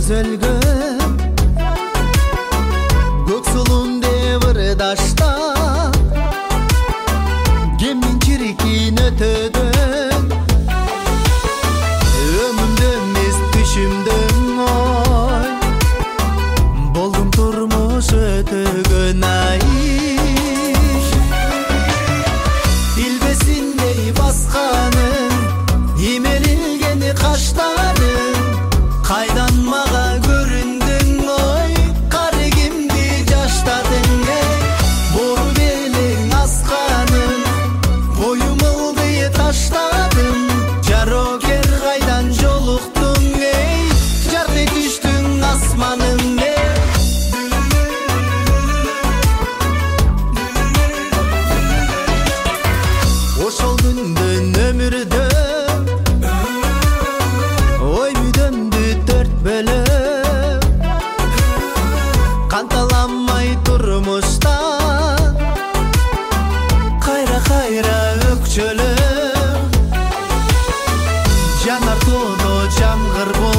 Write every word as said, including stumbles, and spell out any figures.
түзөлгөн көк сулунде бир дашта кемдин чиркин өтөдөн өмүмдө эмес түшүмдөн ой болдум турмуш өтөгөн ай илбесиндей басканын имелилген каштарың кайдан мага көрүндүң ой кары кимди жаштадың бору белең асканын боюмулды таштадым жарокер кайдан жолуктуң эй жарты түштүң асманың ошол күндөн өмүрдө ой мүдөмдү төрт бөлөп канталамай турмушта кайра кайра өкчөлөп жанар тоодо жамгыр